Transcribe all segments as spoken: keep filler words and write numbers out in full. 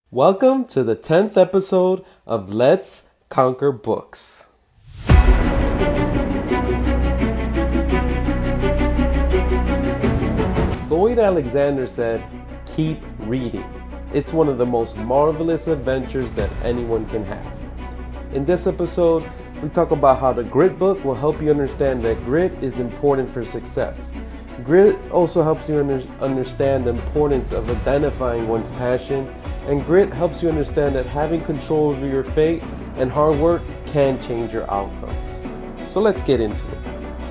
Welcome to the tenth episode of Let's Conquer Books. Lloyd Alexander said, "Keep reading. It's one of the most marvelous adventures that anyone can have." In this episode, we talk about how the Grit book will help you understand that grit is important for success. Grit also helps you under- understand the importance of identifying one's passion, and grit helps you understand that having control over your fate and hard work can change your outcomes. So let's get into it.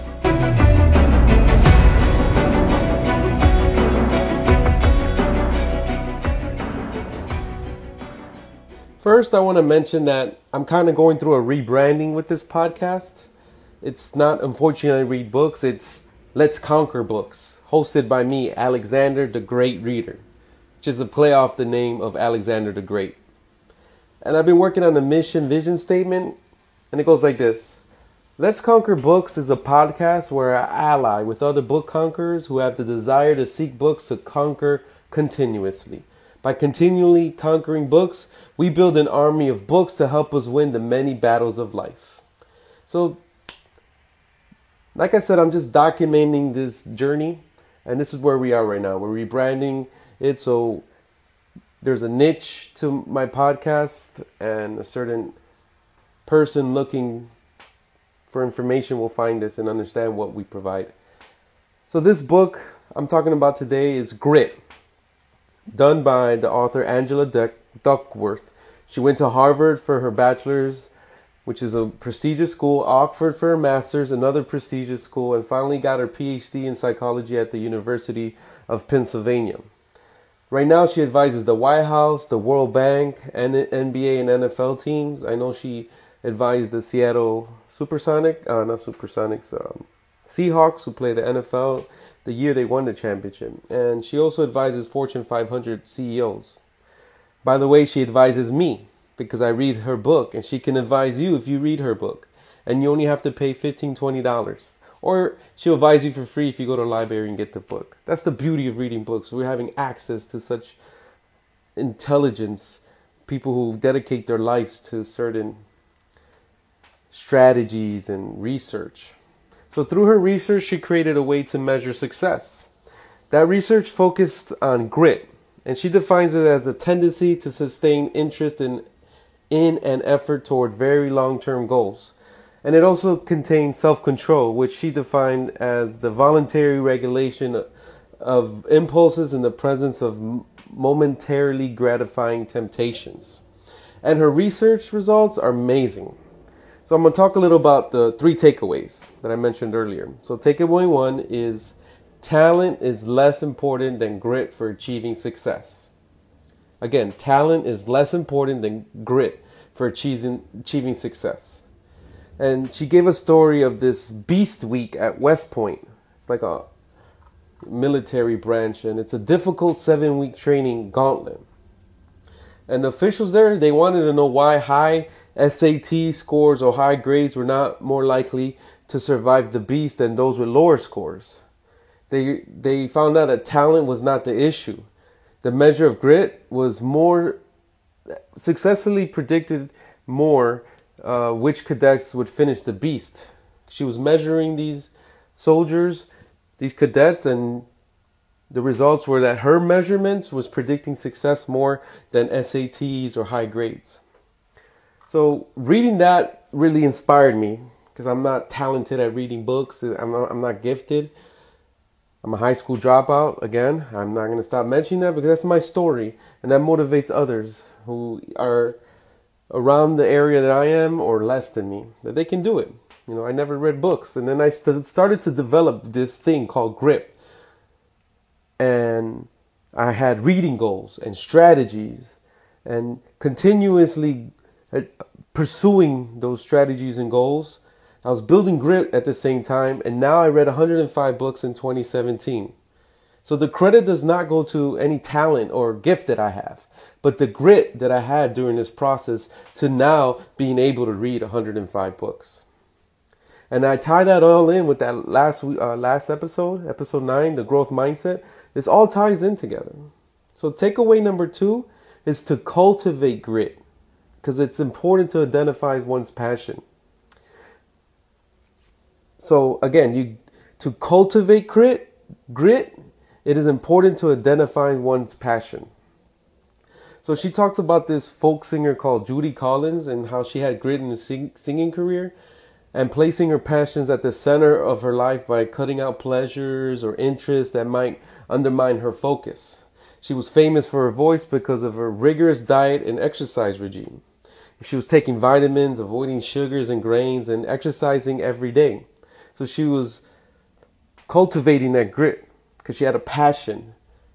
First, I want to mention that I'm kind of going through a rebranding with this podcast. It's not Unfortunately I Read Books, it's Let's Conquer Books, hosted by me, Alexander the Great Reader, which is a play off the name of Alexander the Great. And I've been working on the mission vision statement, and it goes like this. Let's Conquer Books is a podcast where I ally with other book conquerors who have the desire to seek books to conquer continuously. By continually conquering books, we build an army of books to help us win the many battles of life. So, like I said, I'm just documenting this journey, and this is where we are right now. We're rebranding it, so there's a niche to my podcast, and a certain person looking for information will find this and understand what we provide. So this book I'm talking about today is Grit, done by the author Angela Duck- Duckworth. She went to Harvard for her bachelor's, which is a prestigious school, Oxford for her master's, another prestigious school, and finally got her P H D in psychology at the University of Pennsylvania. Right now, she advises the White House, the World Bank, and N B A and N F L teams. I know she advised the Seattle Supersonics, uh, not Supersonics, um, Seahawks, who play the N F L the year they won the championship. And she also advises Fortune five hundred C E Os. By the way, she advises me because I read her book, and she can advise you if you read her book. And you only have to pay fifteen dollars, twenty dollars. Or she'll advise you for free if you go to the library and get the book. That's the beauty of reading books. We're having access to such intelligence, people who dedicate their lives to certain strategies and research. So through her research, she created a way to measure success. That research focused on grit, and she defines it as a tendency to sustain interest in, in and effort toward very long-term goals. And it also contains self-control, which she defined as the voluntary regulation of impulses in the presence of momentarily gratifying temptations. And her research results are amazing. So I'm going to talk a little about the three takeaways that I mentioned earlier. So takeaway one is talent is less important than grit for achieving success. Again, talent is less important than grit for achieving, achieving success. And she gave a story of this Beast Week at West Point. It's like a military branch, and it's a difficult seven-week training gauntlet. And the officials there, they wanted to know why high S A T scores or high grades were not more likely to survive the beast than those with lower scores. They they found out that talent was not the issue. The measure of grit was more successfully predicted more uh, which cadets would finish the beast. She was measuring these soldiers, these cadets, and the results were that her measurements was predicting success more than S A Ts or high grades. So reading that really inspired me because I'm not talented at reading books. I'm not, I'm not gifted. I'm a high school dropout. Again, I'm not going to stop mentioning that because that's my story, and that motivates others who are around the area that I am or less than me, that they can do it. You know, I never read books, and then I st- started to develop this thing called grit. And I had reading goals and strategies and continuously pursuing those strategies and goals. I was building grit at the same time, and now I read one hundred five books in twenty seventeen. So the credit does not go to any talent or gift that I have, but the grit that I had during this process to now being able to read one hundred five books. And I tie that all in with that last uh, last episode, episode nine, the growth mindset. This all ties in together. So takeaway number two is to cultivate grit, because it's important to identify one's passion. So again, you to cultivate grit, grit, it is important to identify one's passion. So she talks about this folk singer called Judy Collins and how she had grit in the sing- singing career and placing her passions at the center of her life by cutting out pleasures or interests that might undermine her focus. She was famous for her voice because of her rigorous diet and exercise regime. She was taking vitamins, avoiding sugars and grains, and exercising every day. So she was cultivating that grit because she had a passion.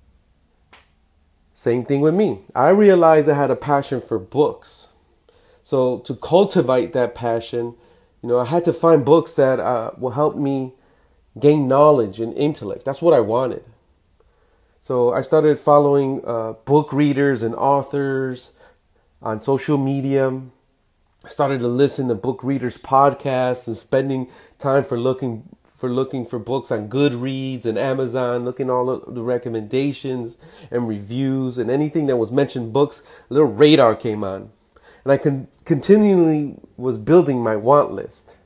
Same thing with me. I realized I had a passion for books. So to cultivate that passion, you know, I had to find books that uh, will help me gain knowledge and intellect. That's what I wanted. So I started following uh, book readers and authors on social media. I started to listen to book readers' podcasts and spending time for looking for looking for books on Goodreads and Amazon, looking all of the recommendations and reviews and anything that was mentioned books. A little radar came on, and I con- continually was building my want list.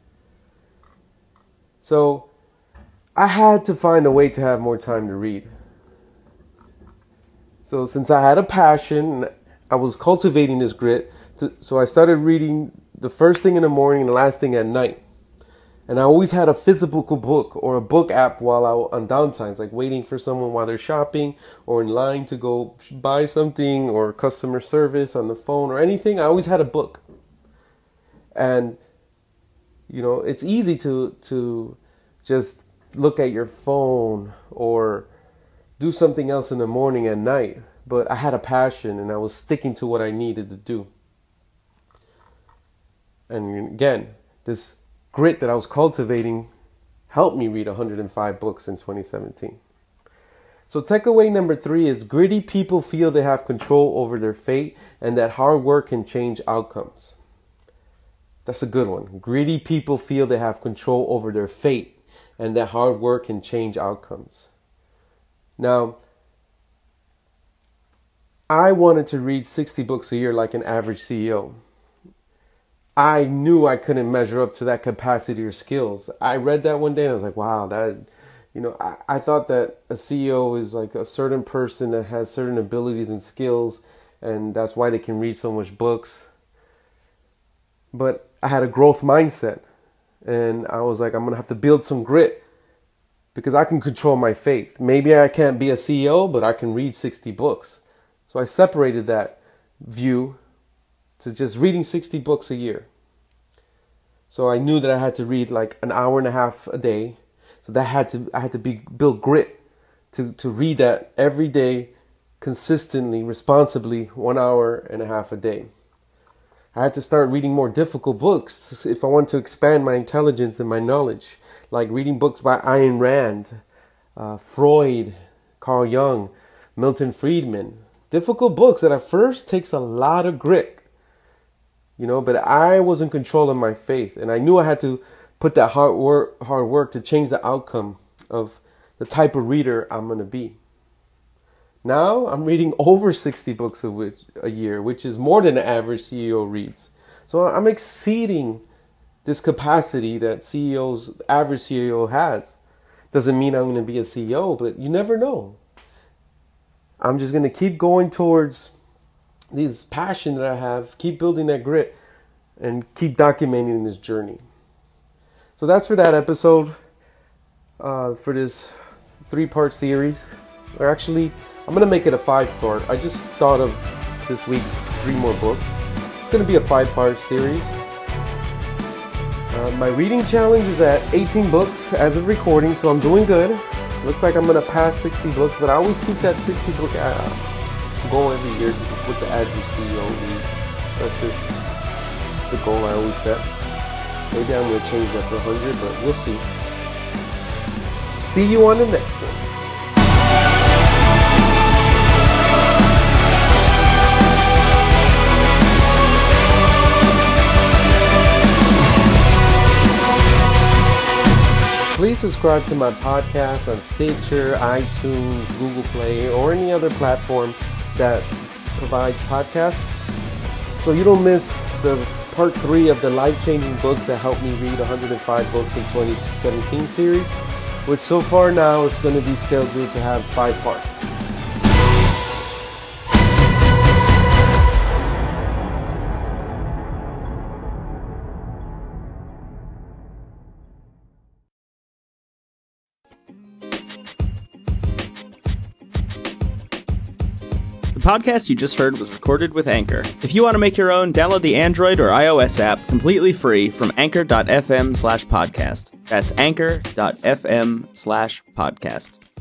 So I had to find a way to have more time to read. So since I had a passion, I was cultivating this grit. To, so I started reading the first thing in the morning and the last thing at night. And I always had a physical book or a book app while I on downtimes, like waiting for someone while they're shopping or in line to go buy something or customer service on the phone or anything. I always had a book. And, you know, it's easy to to just look at your phone or do something else in the morning and night. But I had a passion and I was sticking to what I needed to do. And again, this grit that I was cultivating helped me read one hundred five books in twenty seventeen. So takeaway number three is gritty people feel they have control over their fate and that hard work can change outcomes. That's a good one. Gritty people feel they have control over their fate and that hard work can change outcomes. Now, I wanted to read sixty books a year like an average C E O. I knew I couldn't measure up to that capacity or skills. I read that one day and I was like, wow, that, you know, I, I thought that a C E O is like a certain person that has certain abilities and skills, and that's why they can read so much books. But I had a growth mindset, and I was like, I'm going to have to build some grit because I can control my fate. Maybe I can't be a C E O, but I can read sixty books. So I separated that view to just reading sixty books a year. So I knew that I had to read like an hour and a half a day. So that had to I had to be build grit to, to read that every day, consistently, responsibly, one hour and a half a day. I had to start reading more difficult books if I want to expand my intelligence and my knowledge, like reading books by Ayn Rand, uh, Freud, Carl Jung, Milton Friedman. Difficult books that at first takes a lot of grit. You know, but I was in control of my faith, and I knew I had to put that hard work, hard work to change the outcome of the type of reader I'm going to be. Now I'm reading over sixty books a, which, a year, which is more than the average C E O reads. So I'm exceeding this capacity that C E Os, average C E O has. Doesn't mean I'm going to be a C E O, but you never know. I'm just going to keep going towards this passion that I have, keep building that grit, and keep documenting this journey. So that's for that episode, uh, for this three-part series. Or actually, I'm going to make it a five-part. I just thought of this week three more books. It's going to be a five-part series. Uh, my reading challenge is at eighteen books as of recording, so I'm doing good. Looks like I'm going to pass sixty books, but I always keep that sixty book uh, goal every year. This is what the average C E O reads. That's just the goal I always set. Maybe I'm going to change that to one hundred, but we'll see. See you on the next one. Please subscribe to my podcast on Stitcher, iTunes, Google Play, or any other platform that provides podcasts, so you don't miss the part three of the life-changing books that helped me read one hundred five books in twenty seventeen series, which so far now is going to be scheduled to have five parts. The podcast you just heard was recorded with Anchor. If you want to make your own, download the Android or iOS app completely free from anchor.fm slash podcast. That's anchor.fm slash podcast.